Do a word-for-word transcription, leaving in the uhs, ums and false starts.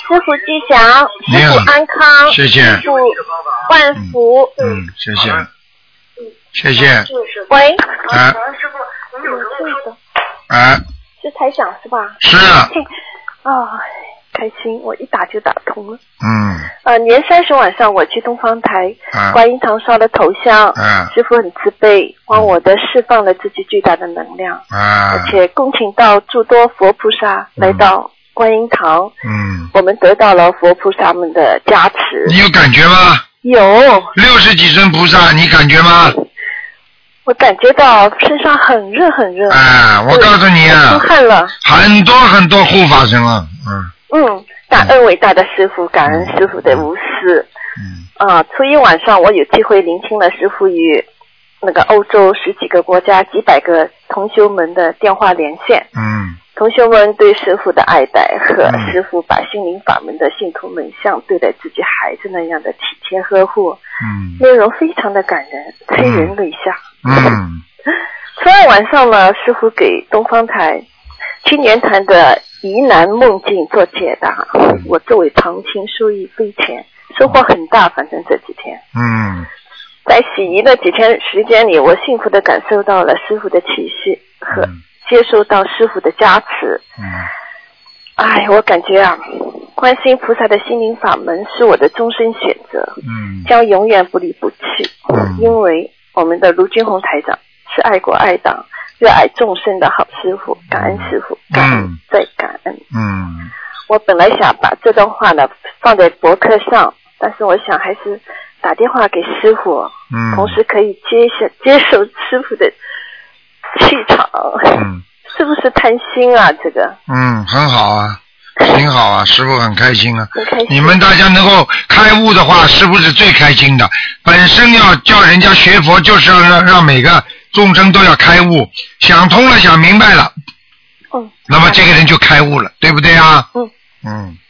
师傅吉祥，师傅安康， 谢谢， 师傅万福。 嗯，嗯谢谢，谢谢。 喂， 啊， 师傅，您有什么说？ 啊， 是台长是吧？ 是啊。 哦，开心，我一打就打通了。 嗯。 呃，年三十晚上我去东方台， 啊、 观音堂烧了头香， 啊、 师傅很慈悲，帮我的释放了自己巨大的能量， 啊、 而且恭请到诸多佛菩萨来到观音堂， 嗯， 我们得到了佛菩萨们的加持。 你有感觉吗？ 有。 六十几尊菩萨，你感觉吗？ 我感觉到身上很热很热。 哎，我告诉你啊， 出汗了。 很多很多护法神了，嗯。 嗯，感恩伟大的师父，感恩师父的无私。 嗯。 啊，初一晚上我有机会聆听了师父与那个欧洲十几个国家几百个同修们的电话连线。 嗯。 同修们对师父的爱戴和师父把心灵法门的信徒们像对待自己孩子那样的体贴呵护， 嗯， 内容非常的感人，催人泪下。 嗯。 初二晚上呢，师父给东方台青年团的疑难梦境做解答，我作为旁听受益匪浅，收获很大。反正这几天， 嗯， 在洗仪的几天时间里，我幸福地感受到了师父的气息和接受到师父的加持。 嗯， 哎，我感觉啊，观世音菩萨的心灵法门是我的终身选择， 嗯， 将永远不离不弃。 嗯， 因为我们的卢军宏台长是爱国爱党、热爱众生的好师傅，感恩师傅，感恩再感恩。 嗯， 我本来想把这段话呢放在博客上，但是我想还是打电话给师傅， 嗯， 同时可以接下接受师傅的气场。 嗯， 是不是贪心啊？这个嗯，很好啊，挺好啊，师傅很开心啊。 很开心。 你们大家能够开悟的话，师傅是最开心的。本身要叫人家学佛，就是要让让每个众生都要开悟，想通了，想明白了， 嗯， 那么这个人就开悟了，对不对啊？ 嗯嗯。